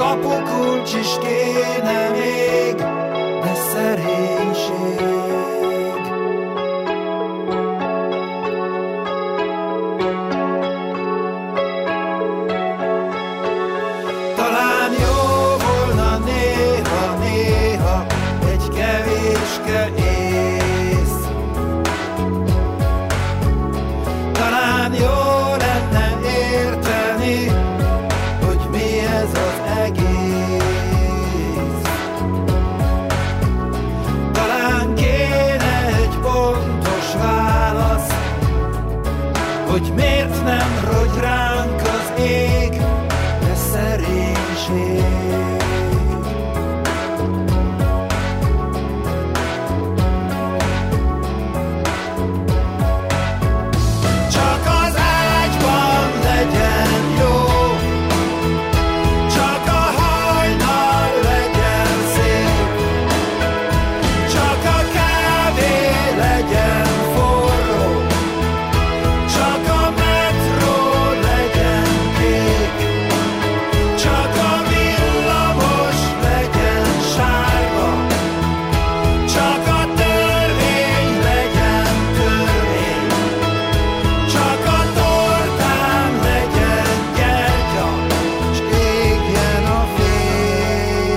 kapukulcs is kéne még, de szerénység. Talán jó volna néha-néha egy kevéske ész. Talán jó lenne érteni, hogy mi ez az egész. Talán kéne egy pontos válasz, hogy miért nem rogy ránk az ég, de szerénység. Csak az ágyban legyen jó, csak a hajnal legyen szép, csak a kávé legyen forró, csak a metró legyen kék, csak a villamos legyen sárga, csak a törvény legyen törvény, csak a tortán legyen gyertya, s égjen a fény.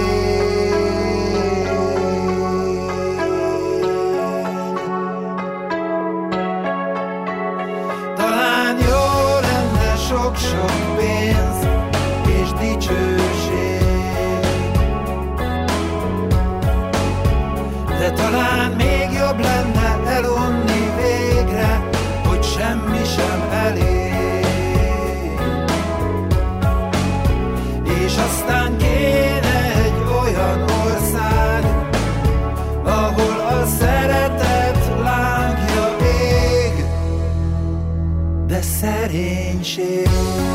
Talán jó lenne sok-sok pénz és dicsőség, de talán még jobb lenne elunni végre, hogy semmi sem elég. És aztán kéne egy olyan ország, ahol a szeretet lángja ég, de szerénység.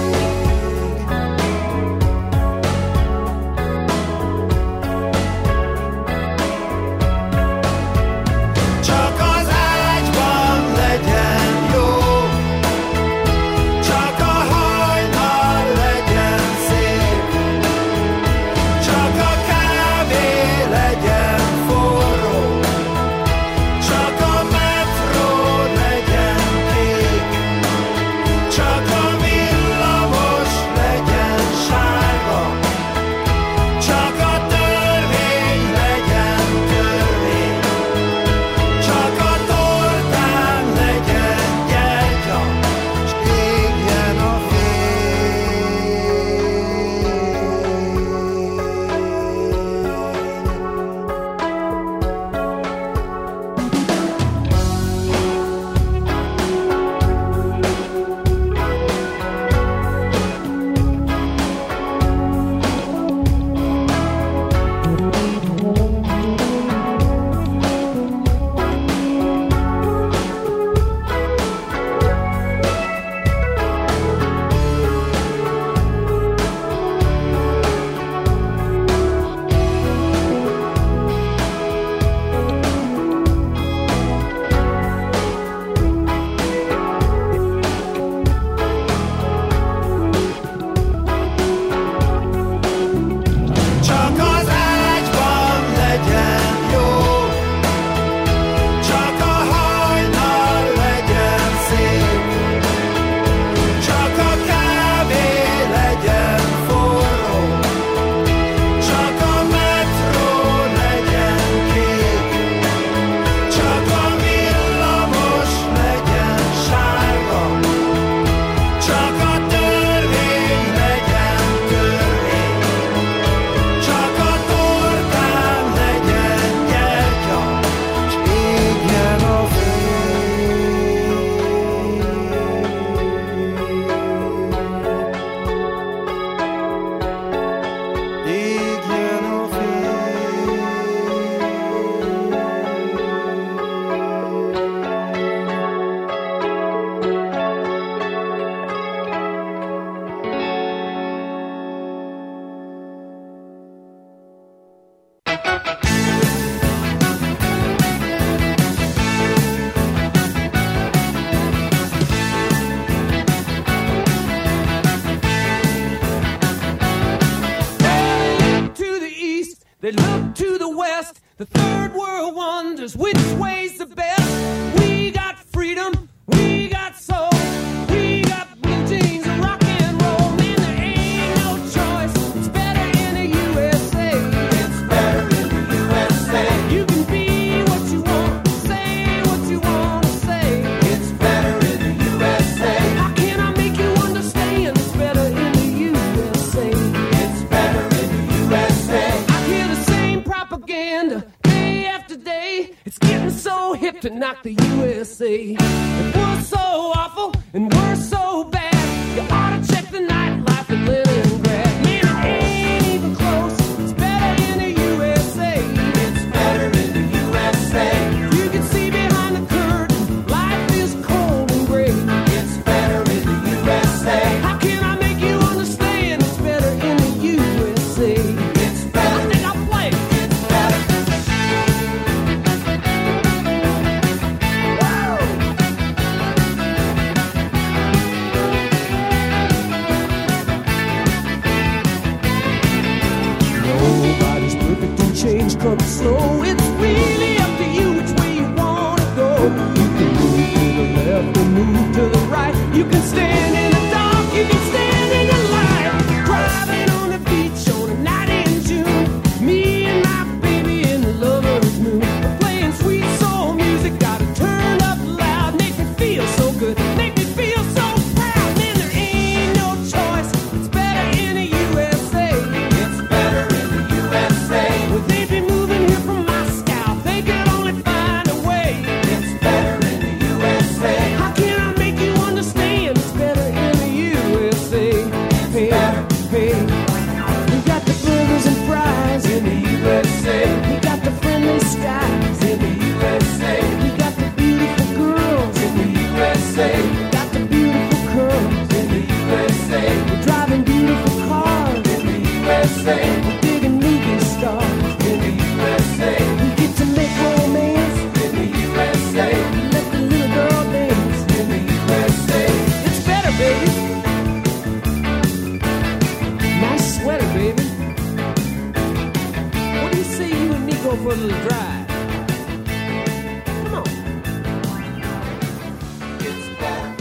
Csak az ágyban legyen jó, csak a hajnal legyen szép, csak a kávé legyen forró, csak a metró legyen kék, csak a villamos They look to the west, the third world wonders which way's the best. We got freedom, we got soul, we got blue jeans and rock and roll. Man, there ain't no choice, it's better in the USA. It's better in the USA. You can be what you want, say what you want to say. It's better in the USA. How can I make you understand? It's better in the USA. It's better in the USA. I hear the same propaganda day after day. It's getting so hip to knock the USA. If we're so awful and we're so bad, you ought to check the nightlife in Leningrad. Man, it ain't even close. It's better in the USA. It's better in the USA. You can see behind the curtain, life is cold and gray. It's better in the USA. How can I make you understand? It's better in the USA. It's better. I think I'll play. It's better. Nobody's perfect and change comes slow. It's really up to you which way you want to go. You can move to the left and move to the right. You can stand in the dark, you can stand in the light. Driving on the beach on a night in June. Me and my baby in the lover's mood. We're playing sweet soul music, gotta turn up loud. Make me feel so good, make me feel so proud. Man, there ain't no choice, it's better in the USA. It's better in the USA. Well, they be moving here from Moscow, they can only find a way. It's better in the USA. How can I make you understand? It's better in the USA. Hey, hey, we got the burgers and fries in the USA. We got the friendly skies in the USA. We got the beautiful girls in the USA. We got the beautiful curls in the USA. We're driving beautiful cars in the USA. We're digging movie stars in the USA. We get to make romance in the USA. We let the little girl dance in the USA. It's better, baby. Nice sweater, baby. What do you say you and me go for a little drive? Come on. It's better.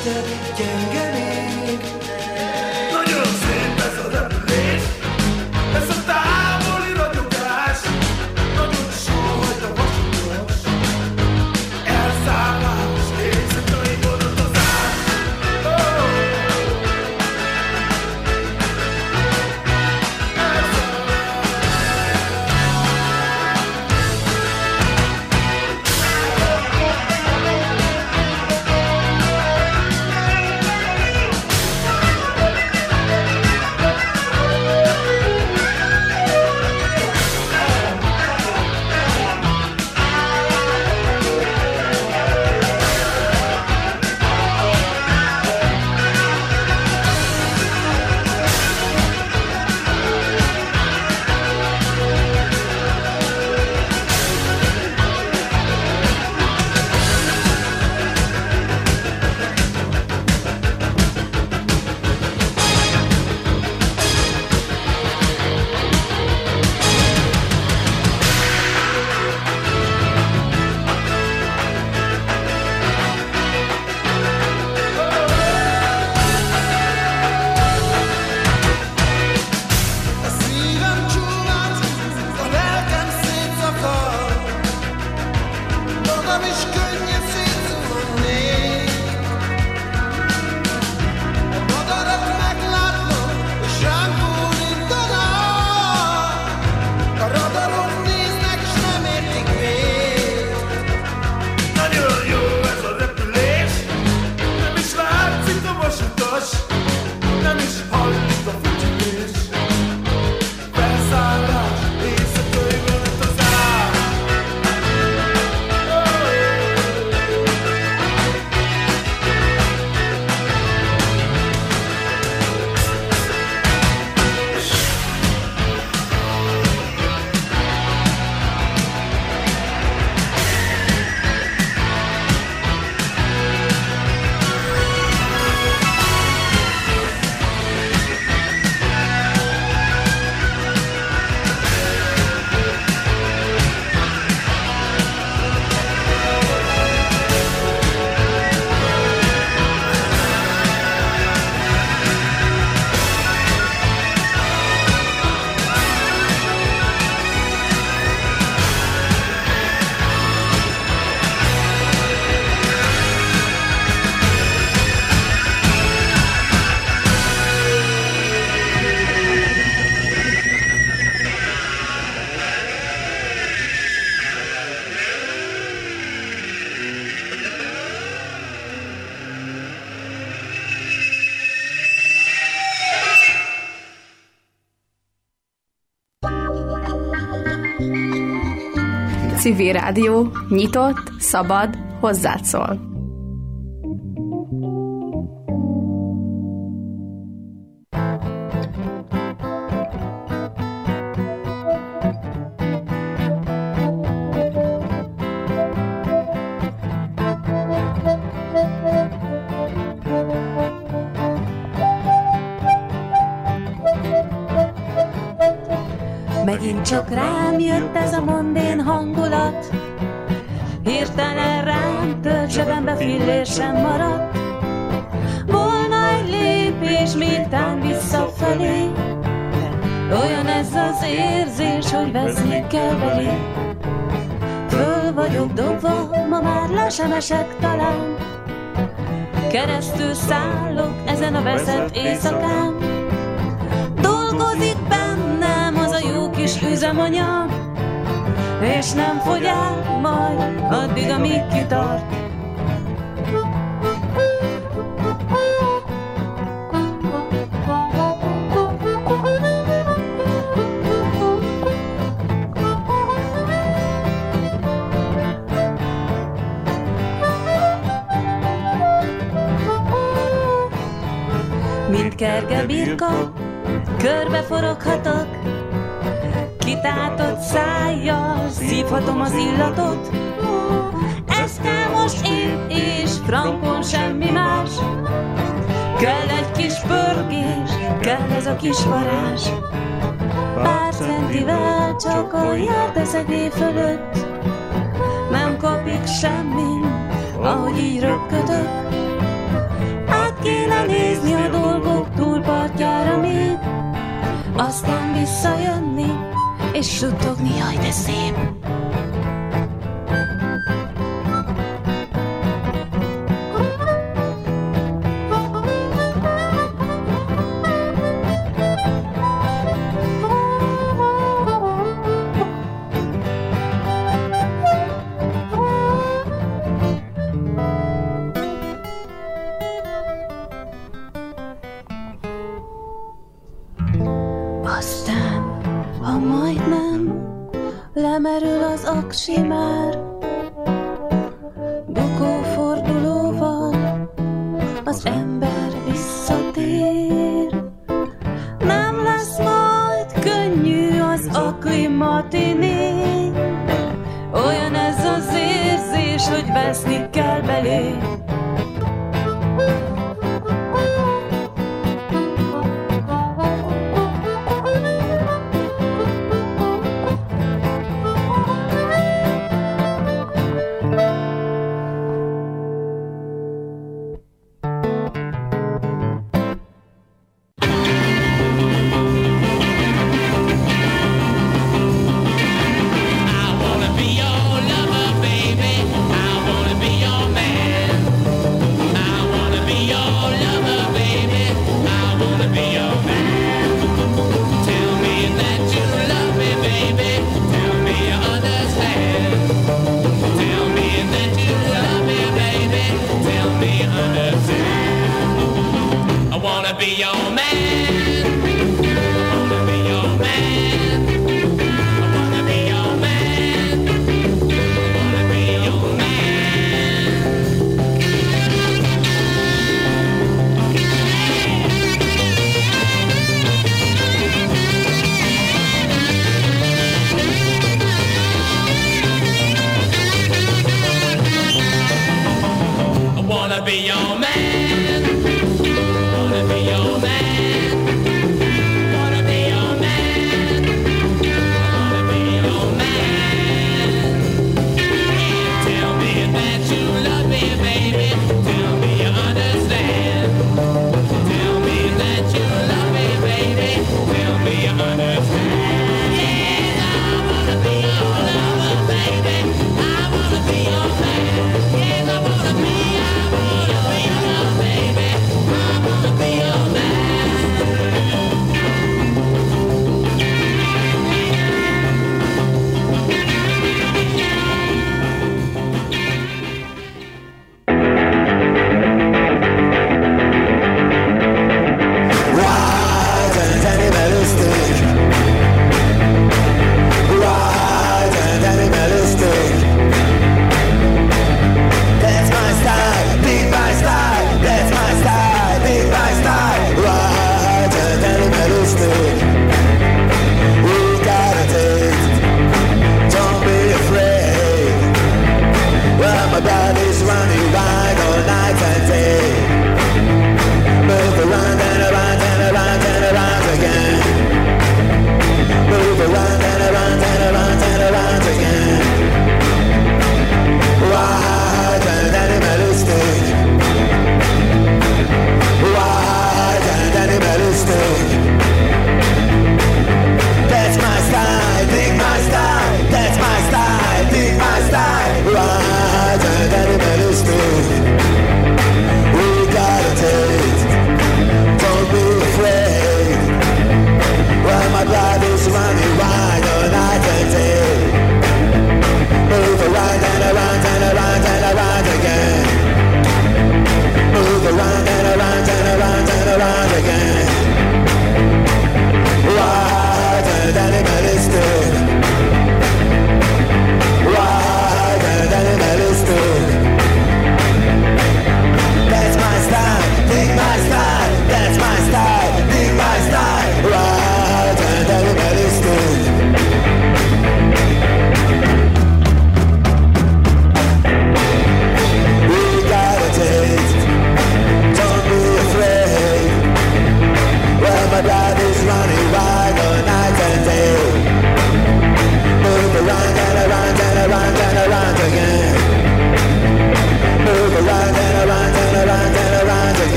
este gyenge még. Nagyon szép ez a repülés, ez a távoli ragyogás, nagyon sóhajt a vasutas, elszállás, éjszakai vonatozás. Civil Rádió, nyitott, szabad, hozzád szól. Megint csak rám jött ez a mondén hangulat, hirtelen rám tört, zsebembe fillér sem maradt. Volna egy lépés, mintán visszafelé, olyan ez az érzés, hogy vezni kell belé. Föl vagyok dobva, ma már le sem esek talán, keresztül szállok ezen a veszett éjszakán. Dolgozik bennem az a jó kis üzemanyag, és nem fogy el majd addig, amíg kitart. Mint kerge birka, körbeforoghatok, kitátott szájjal szívhatom az illatot. Ezt kell most én, és frankon semmi más. Kell egy kis pörgés, kell ez a kis varázs. Pár centivel csak a járteszegé fölött, nem kapik semmi, ahogy így röpködök. kéne nézni a dolgok túlpartjára még, aztán visszajönni, és suttogni, jaj de szép. Aztán, ha majdnem lemerül az aksi már, bukófordulóval az ember visszatér. Nem lesz majd könnyű az akli matiné, olyan ez az érzés, hogy veszni kell belé. I wanna be your lover, baby. I wanna be your man.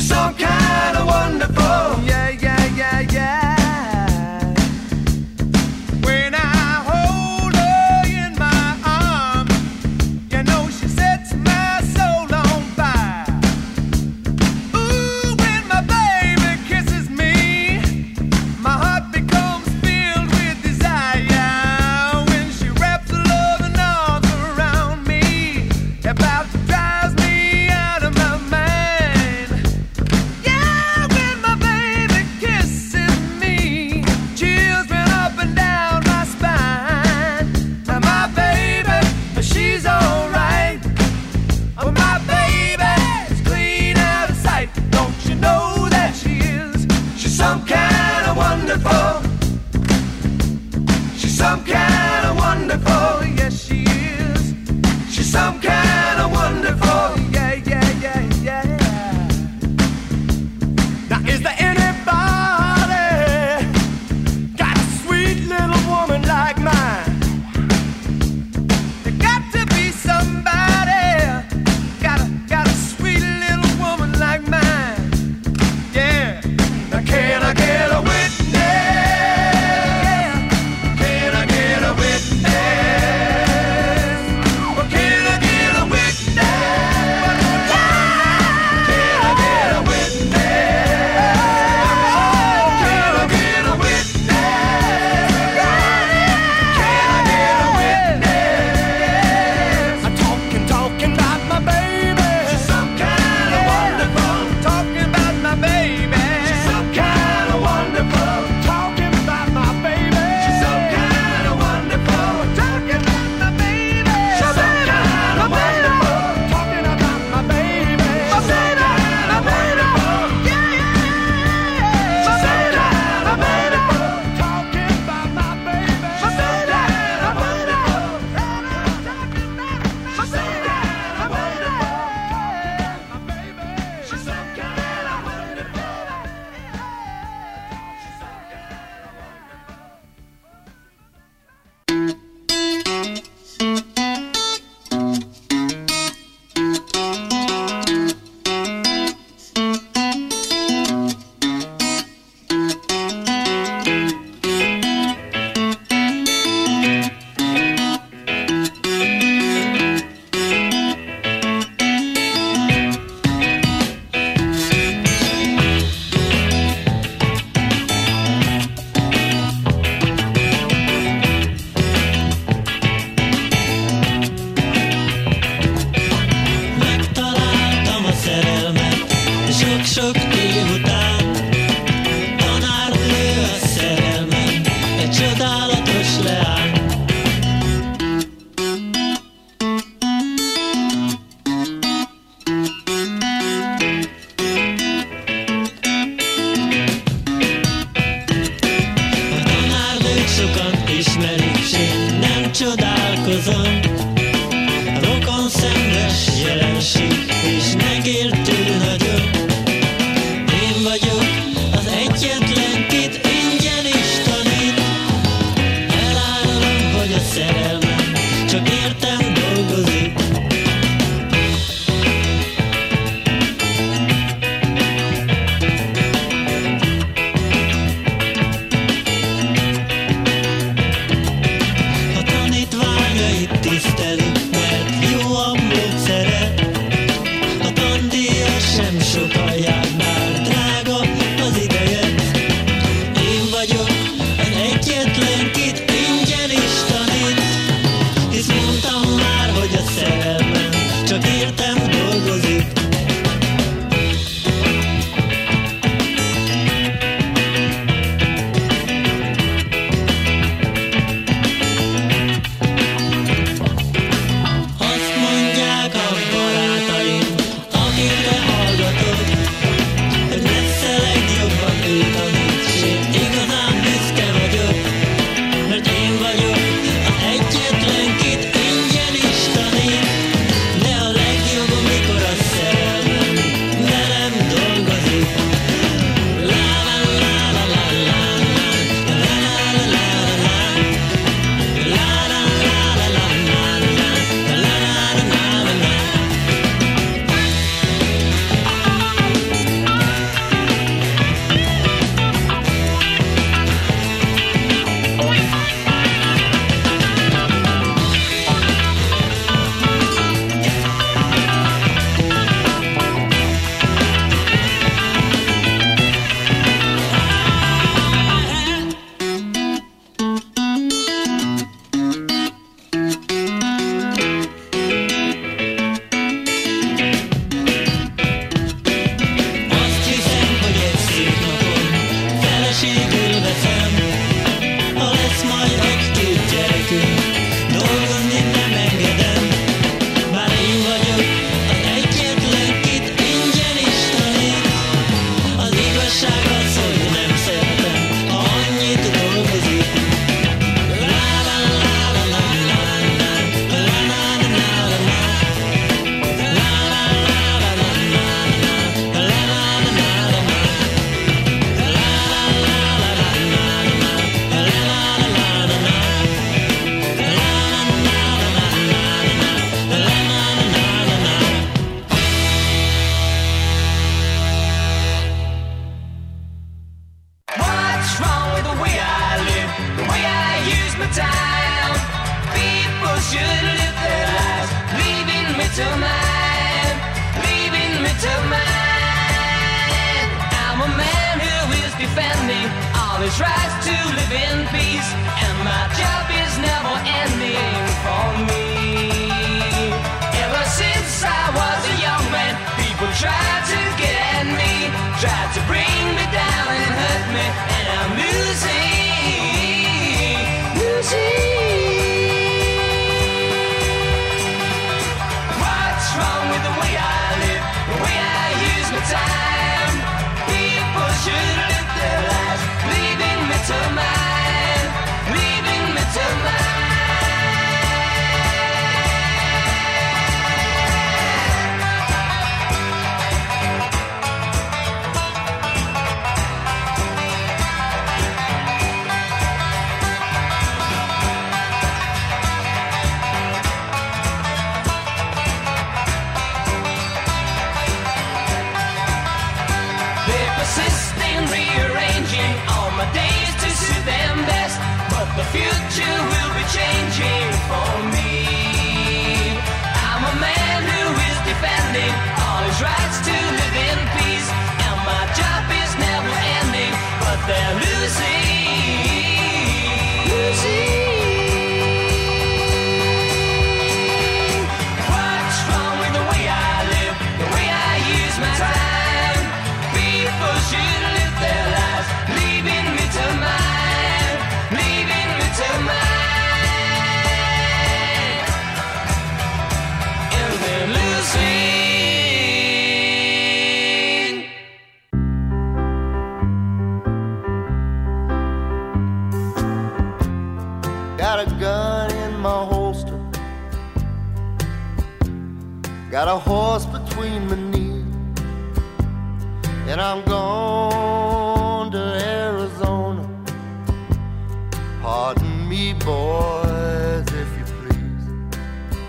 She's some kind of wonderful. Yeah, yeah, yeah, yeah. When I hold her in my arms, you know she sets my soul on fire. Ooh, when my baby kisses me, my heart becomes filled with desire. When she wraps her loving arms around me, about to drive me out of my mind. Yeah, when my baby kisses me, chills run up and down my spine. Now my baby, she's alright. Oh, my baby is clean out of sight. Don't you know that she is? She's some kind of wonderful. She's some kind of wonderful. Yes, she is. She's some kind of wonderful. Yeah, yeah, yeah, yeah. Now, is there anybody got a sweet little woman like mine? There got to be somebody got a sweet little woman like mine. Yeah. Now, can I get a witness? Can I get a witness? Well, can I get a witness? Can I get a witness? Can I get a witness? Can I get a witness? I'm talking about my baby. She's some kind of wonderful. Talking about my baby. She's some kind of wonderful. Talking about my baby. She's some kind of wonderful. Talking about my baby. She's some kind of wonderful. Talking about my baby. She's some kind of wonderful. Yeah, yeah. She's some kind of wonderful. Talking about my baby. She's some kind of wonderful. She's some kind of wonderful. My baby. She's some kind of wonderful. She's some kind Megtaláltam a szerelmet sok-sok év után. Tanárnő a szerelmem, egy csodálatos leány. A tanárnőt sokan ismerik, s én nem csodálkozom. A rokon szenves jelenség, és megértő nagyon. Én vagyok az egyetlen, kit ingyen is tanít. Elárulom, hogy a szerelmem csak értem dolgozik. A tanítványait tisztelik, mert jó a módszere. A tandíjas should live their lives, leaving me to mine, leaving me to mine. I'm a man who is defending all his rights to live in peace, and my job is never ending for me. Ever since I was a young man, people tried to get at me, tried to bring me down and hurt me, and I'm losing, losing. What's wrong with the way I live, the way I use my time? People should live their lives, leaving me to mine, leaving me to mine. Rearranging all my days to suit them best, but the future will be changing for me. I'm a man who is defending all his rights to live in peace, and my job is never ending, but they're losing, losing. What's wrong with the way I live, the way I use my time? People should live their lives, leaving me to mine, leaving me to mine, and they're losing. Got a gun in my holster, got a horse between my knees, and I'm going to Arizona. Pardon me, boy,